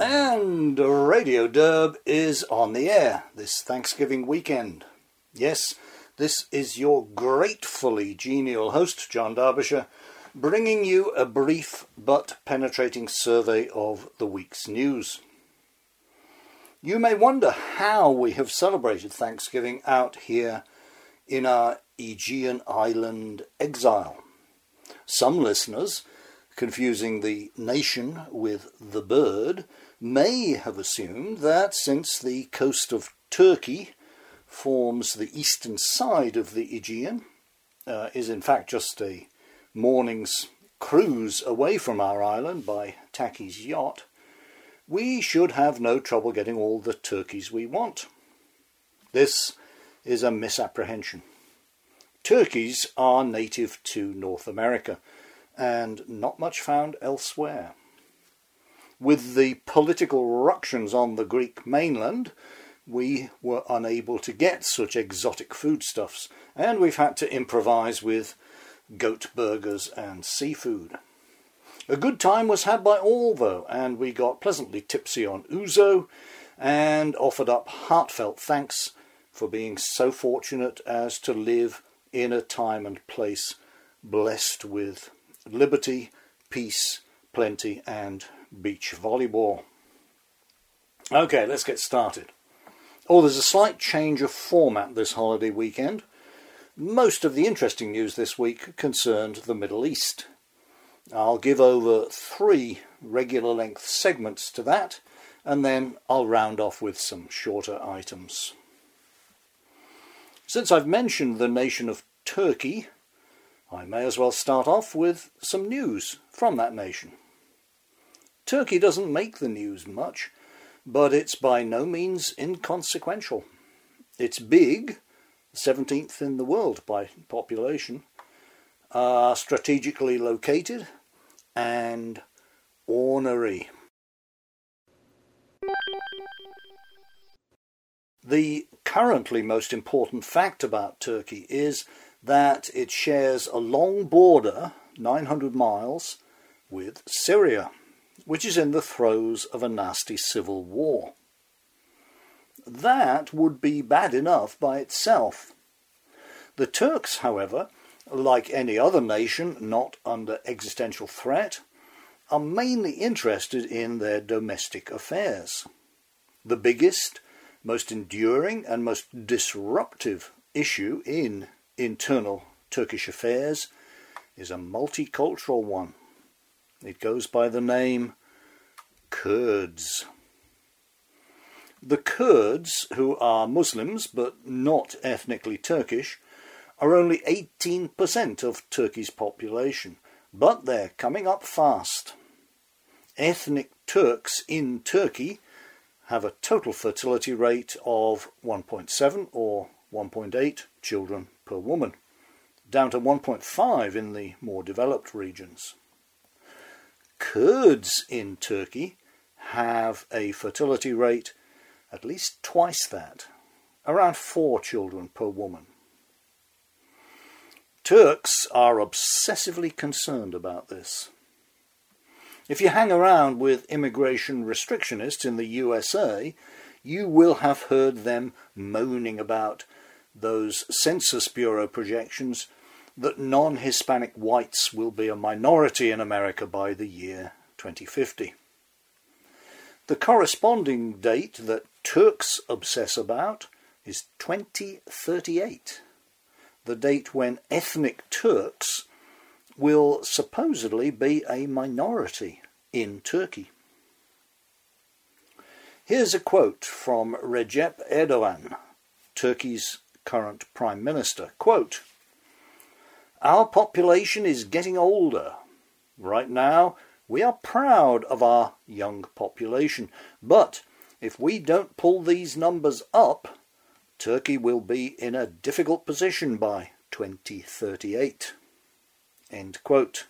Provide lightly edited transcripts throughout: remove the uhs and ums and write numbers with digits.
And Radio Derb is on the air this Thanksgiving weekend. Yes, this is your gratefully genial host, John Derbyshire, bringing you a brief but penetrating survey of the week's news. You may wonder how we have celebrated Thanksgiving out here in our Aegean island exile. Some listeners, confusing the nation with the bird, may have assumed that since the coast of Turkey forms the eastern side of the Aegean, is in fact just a morning's cruise away from our island by Tacky's yacht, we should have no trouble getting all the turkeys we want. This is a misapprehension. Turkeys are native to North America and not much found elsewhere. With the political ructions on the Greek mainland, we were unable to get such exotic foodstuffs, and we've had to improvise with goat burgers and seafood. A good time was had by all, though, and we got pleasantly tipsy on ouzo and offered up heartfelt thanks for being so fortunate as to live in a time and place blessed with liberty, peace, plenty, and beach volleyball. Okay, let's get started. There's a slight change of format this holiday weekend. Most of the interesting news this week concerned the Middle East. I'll give over 3 regular length segments to that, and then I'll round off with some shorter items. Since I've mentioned the nation of Turkey, I may as well start off with some news from that nation. Turkey doesn't make the news much, but it's by no means inconsequential. It's big, 17th in the world by population, strategically located, and ornery. The currently most important fact about Turkey is that it shares a long border, 900 miles, with Syria, which is in the throes of a nasty civil war. That would be bad enough by itself. The Turks, however, like any other nation not under existential threat, are mainly interested in their domestic affairs. The biggest, most enduring and most disruptive issue in internal Turkish affairs is a multicultural one. It goes by the name Kurds. The Kurds, who are Muslims but not ethnically Turkish, are only 18% of Turkey's population, but they're coming up fast. Ethnic Turks in Turkey have a total fertility rate of 1.7 or 1.8 children per woman, down to 1.5 in the more developed regions. Kurds in Turkey have a fertility rate at least twice that, around 4 children per woman. Turks are obsessively concerned about this. If you hang around with immigration restrictionists in the USA, you will have heard them moaning about those Census Bureau projections that non-Hispanic whites will be a minority in America by the year 2050. The corresponding date that Turks obsess about is 2038, the date when ethnic Turks will supposedly be a minority in Turkey. Here's a quote from Recep Erdogan, Turkey's current Prime Minister. Quote, "Our population is getting older. Right now, we are proud of our young population, but if we don't pull these numbers up, Turkey will be in a difficult position by 2038. End quote.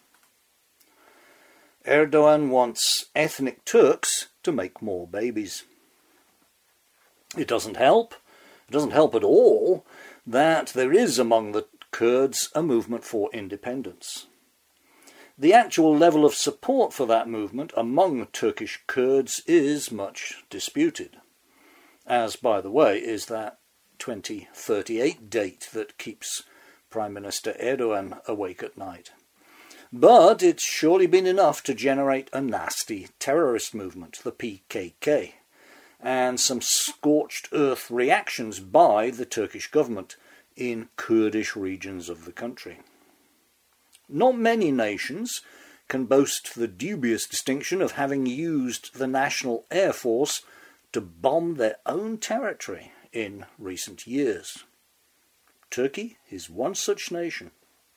Erdogan wants ethnic Turks to make more babies. It doesn't help at all, that there is among the Kurds a movement for independence. the actual level of support for that movement among Turkish Kurds is much disputed, as, by the way, is that 2038 date that keeps Prime Minister Erdogan awake at night. But it's surely been enough to generate a nasty terrorist movement, the PKK, and some scorched earth reactions by the Turkish government in Kurdish regions of the country. Not many nations can boast the dubious distinction of having used the National Air Force to bomb their own territory in recent years. Turkey is one such nation.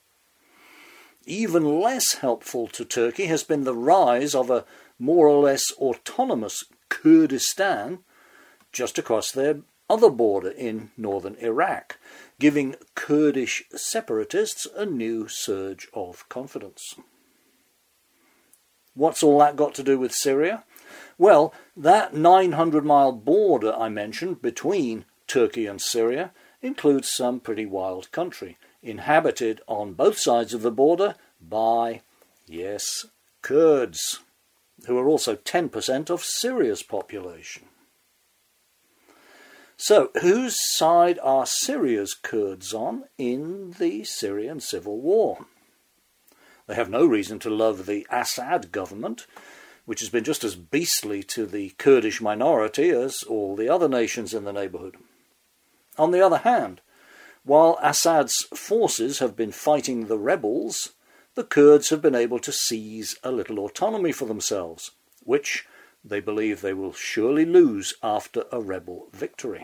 Even less helpful to Turkey has been the rise of a more or less autonomous Kurdistan just across their other border in northern Iraq, giving Kurdish separatists a new surge of confidence. What's all that got to do with Syria? Well, that 900-mile border I mentioned between Turkey and Syria includes some pretty wild country, inhabited on both sides of the border by, yes, Kurds, who are also 10% of Syria's population. So, whose side are Syria's Kurds on in the Syrian civil war? They have no reason to love the Assad government, which has been just as beastly to the Kurdish minority as all the other nations in the neighbourhood. On the other hand, while Assad's forces have been fighting the rebels, the Kurds have been able to seize a little autonomy for themselves, which they believe they will surely lose after a rebel victory.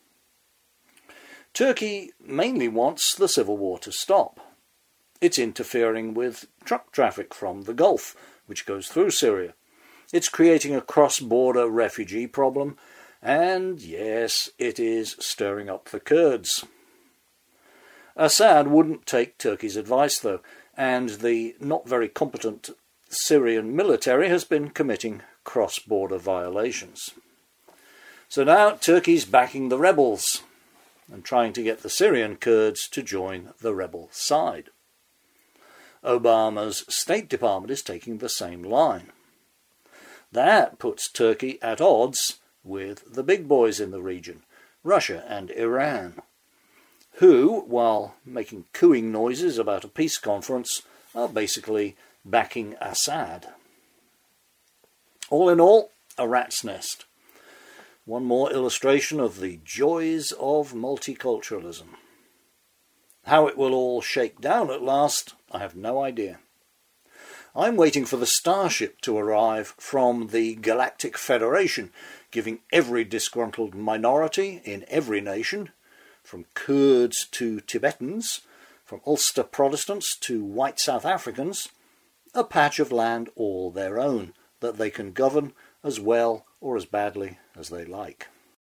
Turkey mainly wants the civil war to stop. It's interfering with truck traffic from the Gulf, which goes through Syria. It's creating a cross-border refugee problem, and yes, it is stirring up the Kurds. Assad wouldn't take Turkey's advice, though, and the not very competent Syrian military has been committing cross-border violations. So now Turkey's backing the rebels and trying to get the Syrian Kurds to join the rebel side. Obama's State Department is taking the same line. That puts Turkey at odds with the big boys in the region, Russia and Iran, who, while making cooing noises about a peace conference, are basically backing Assad. All in all, a rat's nest. One more illustration of the joys of multiculturalism. How it will all shake down at last, I have no idea. I'm waiting for the starship to arrive from the Galactic Federation, giving every disgruntled minority in every nation, from Kurds to Tibetans, from Ulster Protestants to white South Africans, a patch of land all their own that they can govern as well or as badly as they like.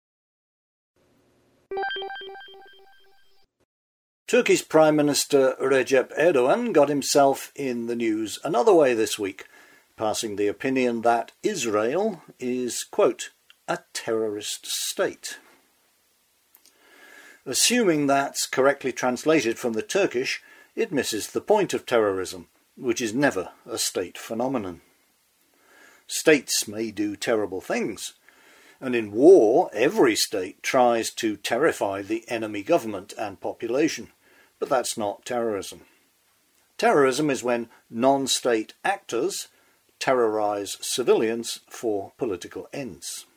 Turkey's Prime Minister Recep Erdogan got himself in the news another way this week, passing the opinion that Israel is, quote, a terrorist state. Assuming that's correctly translated from the Turkish, it misses the point of terrorism, which is never a state phenomenon. States may do terrible things, and in war every state tries to terrify the enemy government and population, but that's not terrorism. Terrorism is when non-state actors terrorize civilians for political ends.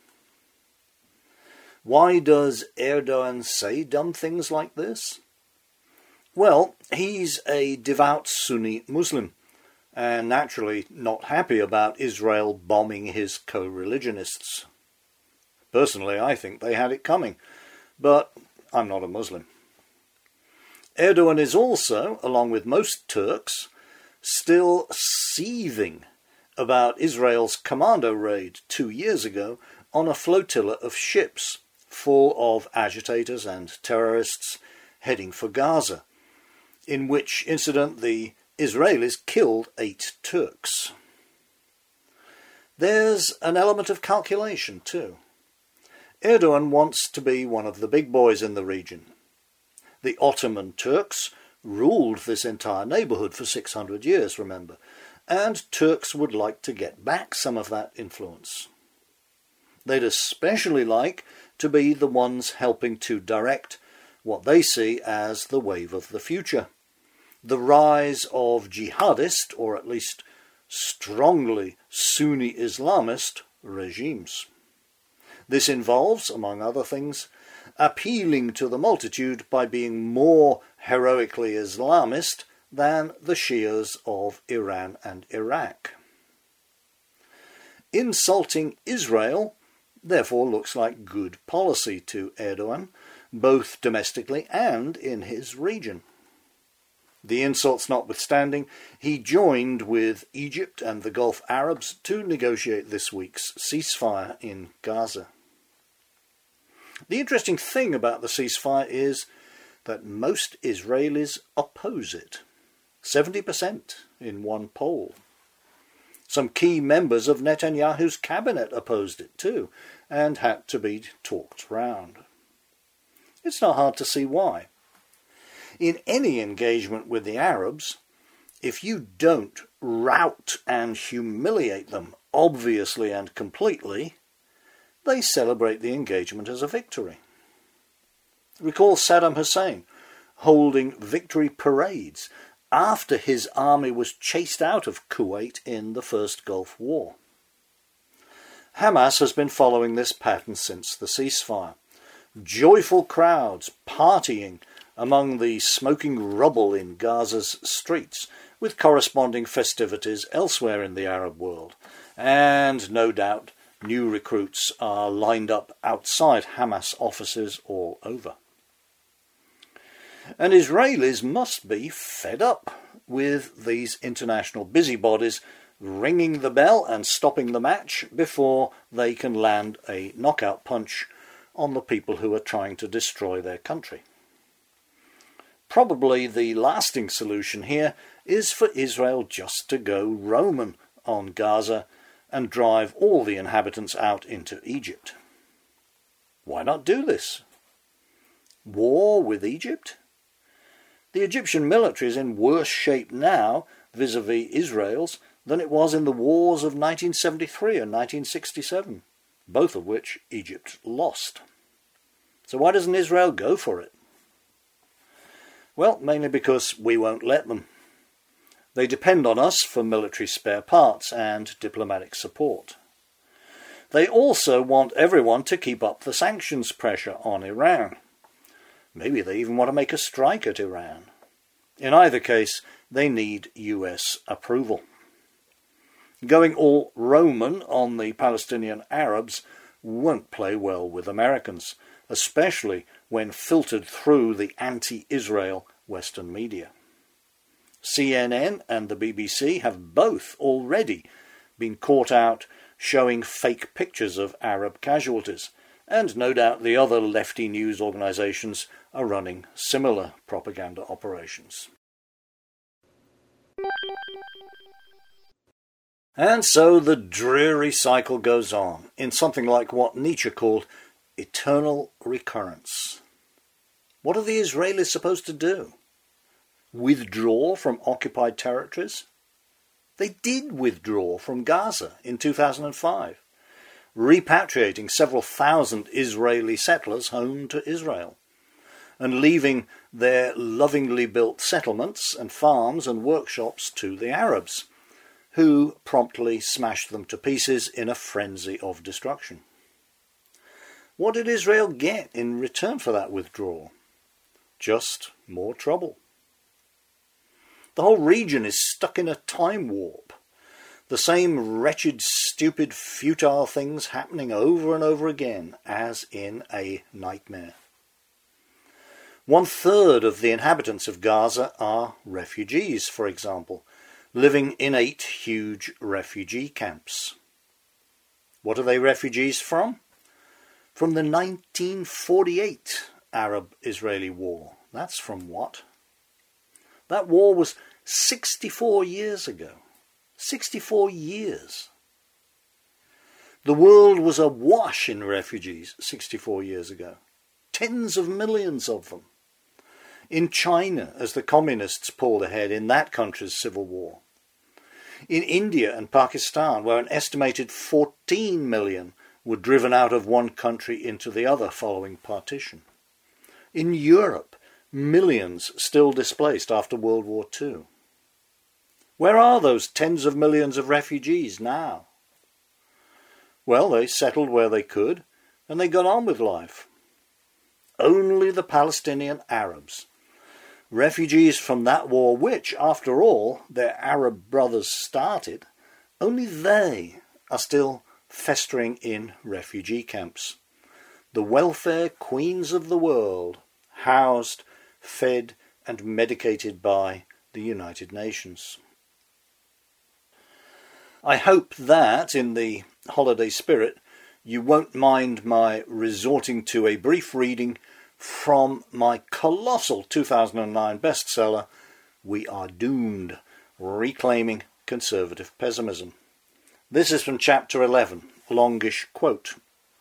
Why does Erdogan say dumb things like this? Well, he's a devout Sunni Muslim, and naturally not happy about Israel bombing his co-religionists. Personally, I think they had it coming, but I'm not a Muslim. Erdogan is also, along with most Turks, still seething about Israel's commando raid 2 years ago on a flotilla of ships full of agitators and terrorists heading for Gaza, in which incident the Israelis killed 8 Turks. There's an element of calculation too. Erdogan wants to be one of the big boys in the region. The Ottoman Turks ruled this entire neighbourhood for 600 years, remember, and Turks would like to get back some of that influence. They'd especially like to be the ones helping to direct what they see as the wave of the future, the rise of jihadist, or at least strongly Sunni Islamist, regimes. This involves, among other things, appealing to the multitude by being more heroically Islamist than the Shias of Iran and Iraq. Insulting Israel therefore looks like good policy to Erdogan, both domestically and in his region. The insults notwithstanding, he joined with Egypt and the Gulf Arabs to negotiate this week's ceasefire in Gaza. The interesting thing about the ceasefire is that most Israelis oppose it, 70% in one poll. Some key members of Netanyahu's cabinet opposed it too, and had to be talked round. It's not hard to see why. In any engagement with the Arabs, if you don't rout and humiliate them obviously and completely, they celebrate the engagement as a victory. Recall Saddam Hussein holding victory parades after his army was chased out of Kuwait in the First Gulf War. Hamas has been following this pattern since the ceasefire. Joyful crowds partying among the smoking rubble in Gaza's streets, with corresponding festivities elsewhere in the Arab world, and no doubt new recruits are lined up outside Hamas offices all over. And Israelis must be fed up with these international busybodies ringing the bell and stopping the match before they can land a knockout punch on the people who are trying to destroy their country. Probably the lasting solution here is for Israel just to go Roman on Gaza and drive all the inhabitants out into Egypt. Why not do this? War with Egypt? The Egyptian military is in worse shape now vis-à-vis Israel's than it was in the wars of 1973 and 1967, both of which Egypt lost. So why doesn't Israel go for it? Well, mainly because we won't let them. They depend on us for military spare parts and diplomatic support. They also want everyone to keep up the sanctions pressure on Iran. Maybe they even want to make a strike at Iran. In either case, they need US approval. Going all Roman on the Palestinian Arabs won't play well with Americans, especially when filtered through the anti-Israel Western media. CNN and the BBC have both already been caught out showing fake pictures of Arab casualties, and no doubt the other lefty news organisations are running similar propaganda operations. And so the dreary cycle goes on in something like what Nietzsche called eternal recurrence. What are the Israelis supposed to do? Withdraw from occupied territories? They did withdraw from Gaza in 2005, repatriating several thousand Israeli settlers home to Israel, and leaving their lovingly built settlements and farms and workshops to the Arabs, who promptly smashed them to pieces in a frenzy of destruction. What did Israel get in return for that withdrawal? Just more trouble. The whole region is stuck in a time warp. The same wretched, stupid, futile things happening over and over again, as in a nightmare. 1/3 of the inhabitants of Gaza are refugees, for example, living in 8 huge refugee camps. What are they refugees from? From the 1948 Arab-Israeli War. That's from what? That war was 64 years ago. 64 years. The world was awash in refugees 64 years ago. Tens of millions of them. In China, as the communists pulled ahead in that country's civil war. In India and Pakistan, where an estimated 14 million were driven out of one country into the other following partition. In Europe, millions still displaced after World War II. Where are those tens of millions of refugees now? Well, they settled where they could, and they got on with life. Only the Palestinian Arabs, refugees from that war which, after all, their Arab brothers started, only they are still festering in refugee camps. The welfare queens of the world, housed, fed and medicated by the United Nations. I hope that, in the holiday spirit, you won't mind my resorting to a brief reading from my colossal 2009 bestseller, We Are Doomed, Reclaiming Conservative Pessimism. This is from chapter 11, longish quote.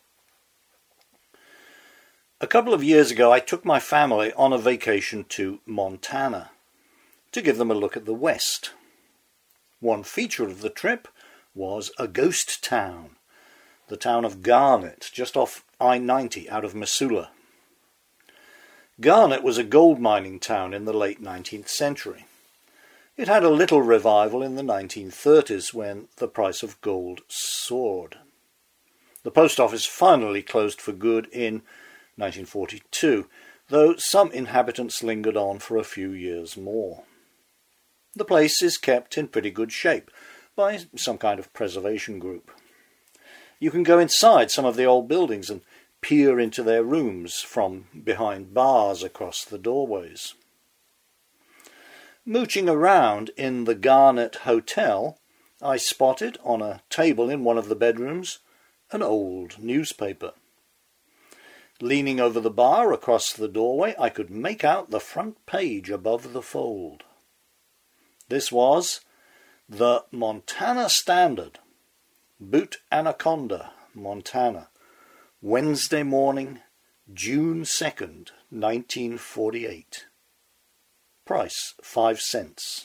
A couple of years ago I took my family on a vacation to Montana to give them a look at the West. One feature of the trip was a ghost town, the town of Garnet, just off I-90 out of Missoula. Garnet was a gold mining town in the late 19th century. It had a little revival in the 1930s when the price of gold soared. The post office finally closed for good in 1942, though some inhabitants lingered on for a few years more. The place is kept in pretty good shape by some kind of preservation group. You can go inside some of the old buildings and peer into their rooms from behind bars across the doorways. Mooching around in the Garnet Hotel, I spotted on a table in one of the bedrooms an old newspaper. Leaning over the bar across the doorway, I could make out the front page above the fold. This was the Montana Standard, Butte Anaconda, Montana, Wednesday morning, June 2nd, 1948. Price 5 cents.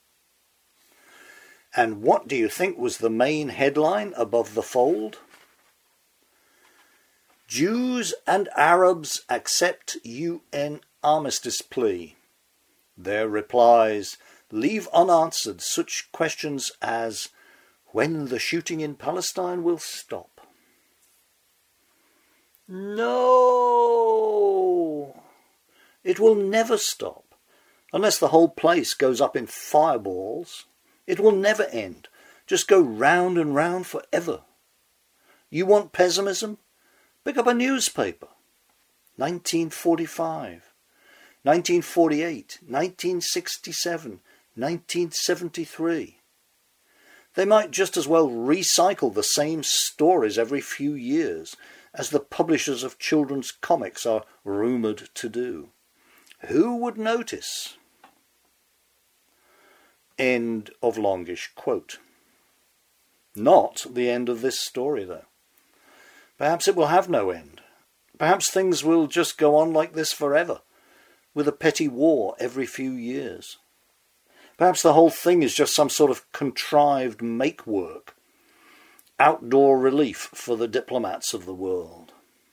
And what do you think was the main headline above the fold? Jews and Arabs accept UN armistice plea. Their replies leave unanswered such questions as when the shooting in Palestine will stop. No! It will never stop. Unless the whole place goes up in fireballs. It will never end. Just go round and round forever. You want pessimism? Pick up a newspaper. 1945, 1948, 1967, 1973. They might just as well recycle the same stories every few years as the publishers of children's comics are rumoured to do. Who would notice? End of longish quote. Not the end of this story, though. Perhaps it will have no end. Perhaps things will just go on like this forever, with a petty war every few years. Perhaps the whole thing is just some sort of contrived make-work, outdoor relief for the diplomats of the world.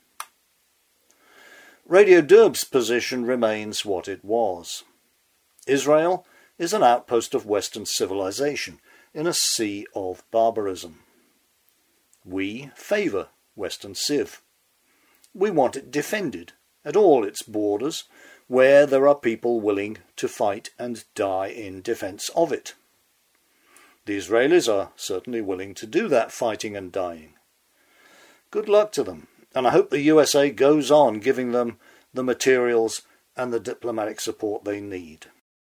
Radio Derb's position remains what it was. Israel is an outpost of Western civilization in a sea of barbarism. We favour Western Civ. We want it defended at all its borders where there are people willing to fight and die in defence of it. The Israelis are certainly willing to do that fighting and dying. Good luck to them, and I hope the USA goes on giving them the materials and the diplomatic support they need.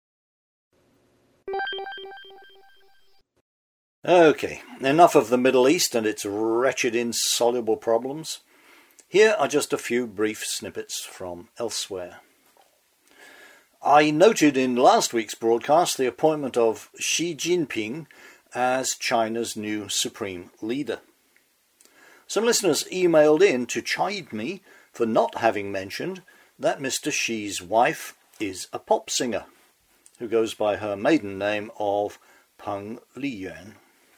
Okay, enough of the Middle East and its wretched insoluble problems. Here are just a few brief snippets from elsewhere. I noted in last week's broadcast the appointment of Xi Jinping as China's new supreme leader. Some listeners emailed in to chide me for not having mentioned that Mr. Xi's wife is a pop singer, who goes by her maiden name of Peng Liyuan.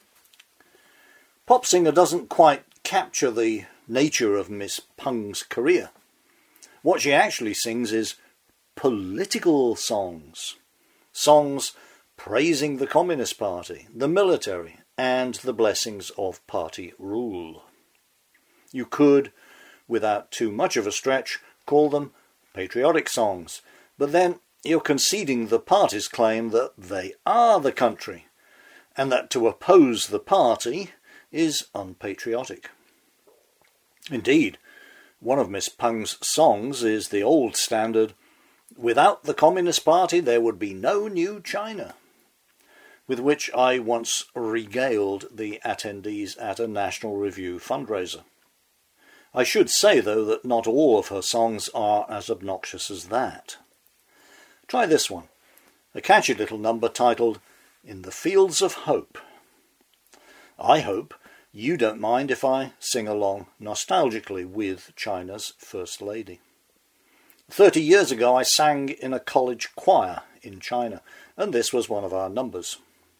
Pop singer doesn't quite capture the nature of Miss Peng's career. What she actually sings is political songs. Songs praising the Communist Party, the military, and the blessings of party rule. You could, without too much of a stretch, call them patriotic songs, but then you're conceding the party's claim that they are the country, and that to oppose the party is unpatriotic. Indeed, one of Miss Peng's songs is the old standard, "Without the Communist Party there would be no new China," with which I once regaled the attendees at a National Review fundraiser. I should say, though, that not all of her songs are as obnoxious as that. Try this one, a catchy little number titled "In the Fields of Hope." I hope you don't mind if I sing along nostalgically with China's First Lady. 30 years ago I sang in a college choir in China, and this was one of our numbers.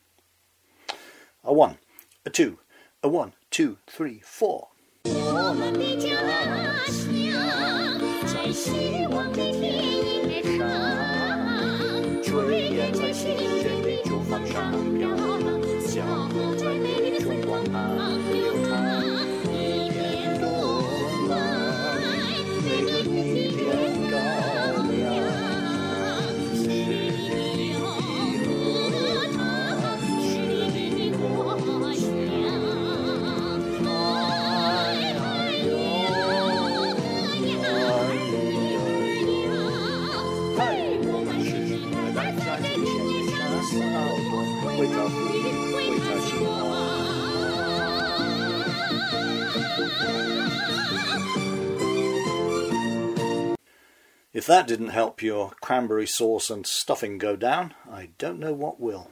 A 1, a 2, a 1, 2, 3, 4. 我们的家乡在希望的天上，炊烟在新鲜的竹房上飘，小河在美丽的春光旁流淌，一片冬来，每个一片高粱，十里河塘，十里花香。If that didn't help your cranberry sauce and stuffing go down, I don't know what will.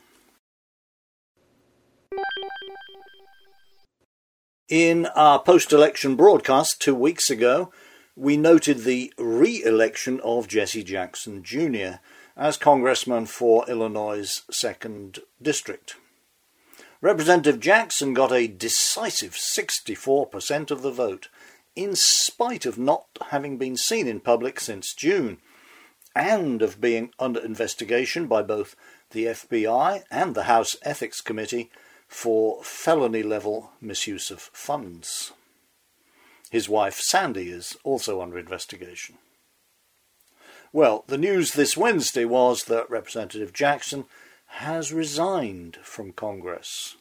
In our post-election broadcast 2 weeks ago, we noted the re-election of Jesse Jackson Jr. as Congressman for Illinois' 2nd District. Representative Jackson got a decisive 64% of the vote, in spite of not having been seen in public since June, and of being under investigation by both the FBI and the House Ethics Committee for felony-level misuse of funds. His wife Sandy is also under investigation. Well, the news this Wednesday was that Representative Jackson has resigned from Congress.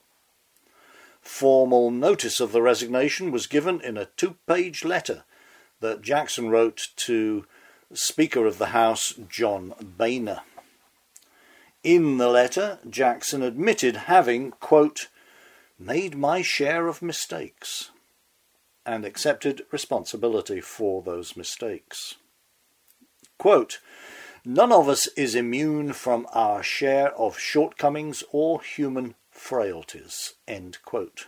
Formal notice of the resignation was given in a 2-page letter that Jackson wrote to Speaker of the House John Boehner. In the letter, Jackson admitted having, quote, made my share of mistakes, and accepted responsibility for those mistakes. Quote, none of us is immune from our share of shortcomings or human frailties, end quote.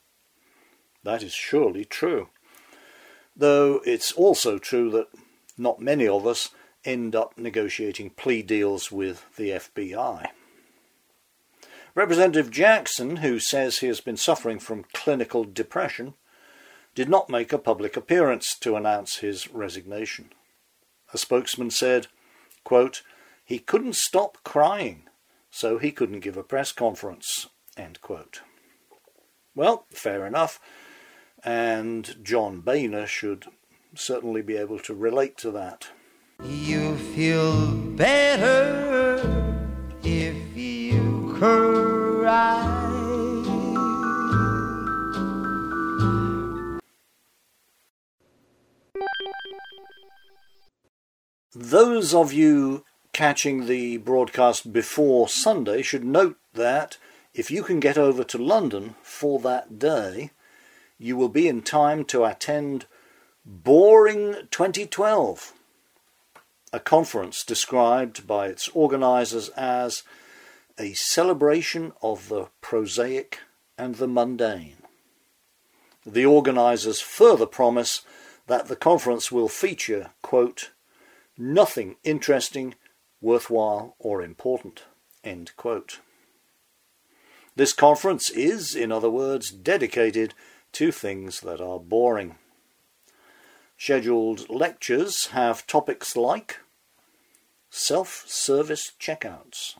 That is surely true, though it's also true that not many of us end up negotiating plea deals with the FBI. Representative Jackson, who says he has been suffering from clinical depression, did not make a public appearance to announce his resignation. A spokesman said, quote, he couldn't stop crying, so he couldn't give a press conference, end quote. Well, fair enough, and John Boehner should certainly be able to relate to that. You feel better if you cry. Those of you catching the broadcast before Sunday should note that if you can get over to London for that day, you will be in time to attend Boring 2012, a conference described by its organisers as a celebration of the prosaic and the mundane. The organisers further promise that the conference will feature, quote, nothing interesting, worthwhile or important, end quote. This conference is, in other words, dedicated to things that are boring. Scheduled lectures have topics like self-service checkouts,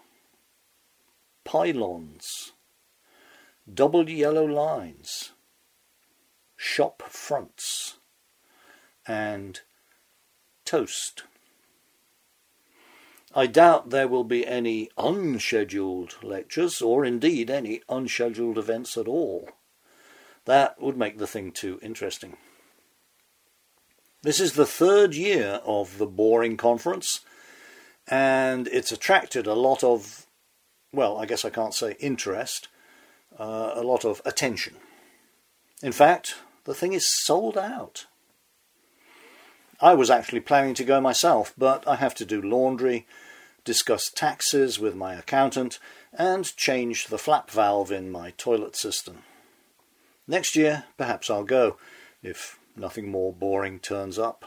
pylons, double yellow lines, shop fronts, and toast. I doubt there will be any unscheduled lectures, or indeed any unscheduled events at all. That would make the thing too interesting. This is the third year of the Boring Conference, and it's attracted a lot of, well, I guess I can't say interest, a lot of attention. In fact, the thing is sold out. I was actually planning to go myself, but I have to do laundry, discuss taxes with my accountant, and change the flap valve in my toilet system. Next year, perhaps I'll go, if nothing more boring turns up.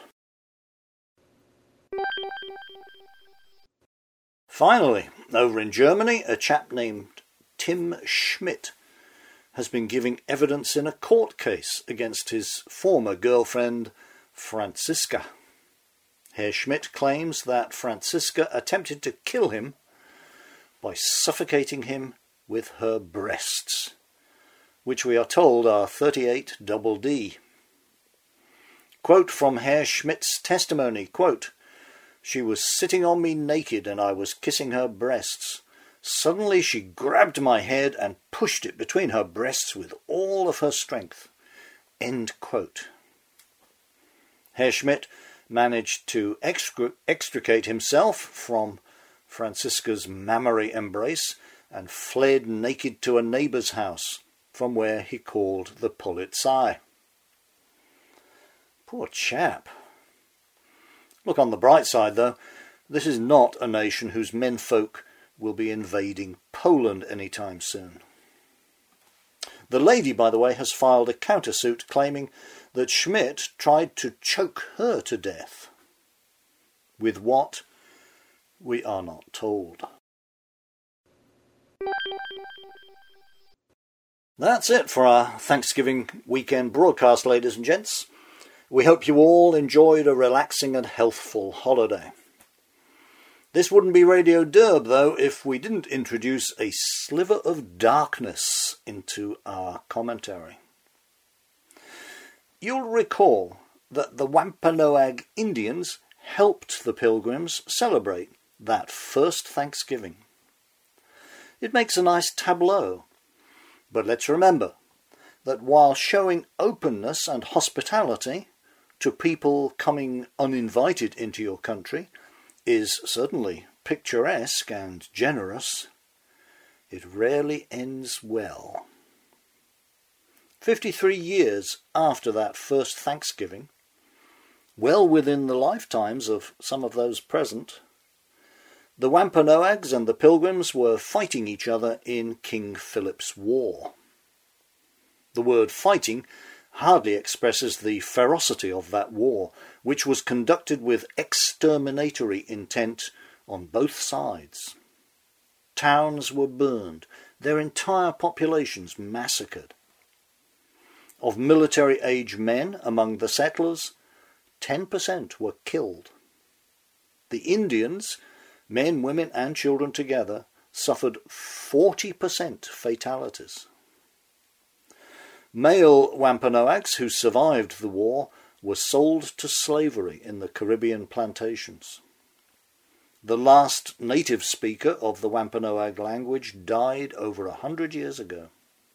Finally, over in Germany, a chap named Tim Schmidt has been giving evidence in a court case against his former girlfriend, Franziska. Herr Schmidt claims that Franziska attempted to kill him by suffocating him with her breasts, which we are told are 38 double D. Quote from Herr Schmidt's testimony, quote, "She was sitting on me naked and I was kissing her breasts. Suddenly she grabbed my head and pushed it between her breasts with all of her strength." End quote. Herr Schmidt managed to extricate himself from Franziska's mammary embrace and fled naked to a neighbour's house, from where he called the Polizei. Poor chap. Look, on the bright side, though, this is not a nation whose menfolk will be invading Poland anytime soon. The lady, by the way, has filed a countersuit claiming that Schmidt tried to choke her to death. With what? We are not told. That's it for our Thanksgiving weekend broadcast, ladies and gents. We hope you all enjoyed a relaxing and healthful holiday. This wouldn't be Radio Derb, though, if we didn't introduce a sliver of darkness into our commentary. You'll recall that the Wampanoag Indians helped the Pilgrims celebrate that first Thanksgiving. It makes a nice tableau, but let's remember that while showing openness and hospitality to people coming uninvited into your country is certainly picturesque and generous, it rarely ends well. 53 years after that first Thanksgiving, well within the lifetimes of some of those present, the Wampanoags and the Pilgrims were fighting each other in King Philip's War. The word fighting hardly expresses the ferocity of that war, which was conducted with exterminatory intent on both sides. Towns were burned, their entire populations massacred. Of military-age men among the settlers, 10% were killed. The Indians, men, women and children together, suffered 40% fatalities. Male Wampanoags who survived the war were sold to slavery in the Caribbean plantations. The last native speaker of the Wampanoag language died over 100 years ago.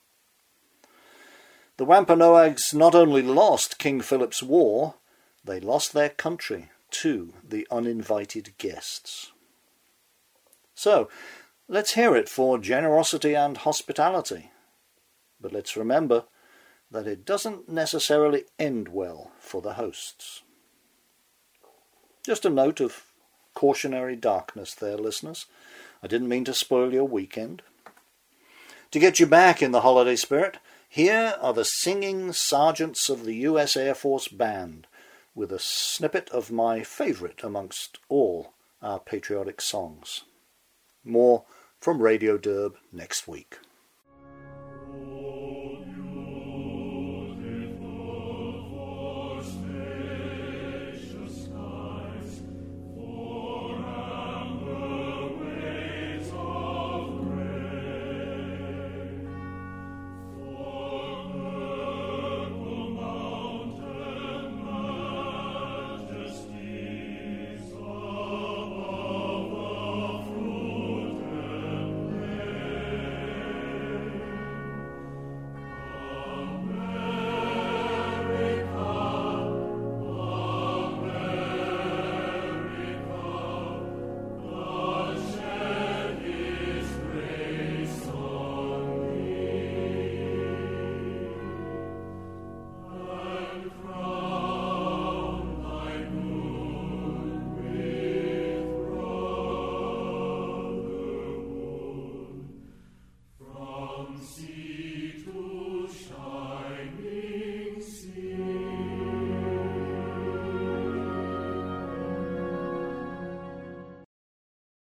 The Wampanoags not only lost King Philip's War, they lost their country to the uninvited guests. So, let's hear it for generosity and hospitality. But let's remember that it doesn't necessarily end well for the hosts. Just a note of cautionary darkness there, listeners. I didn't mean to spoil your weekend. To get you back in the holiday spirit, here are the Singing Sergeants of the U.S. Air Force Band, with a snippet of my favourite amongst all our patriotic songs. More from Radio Derb next week.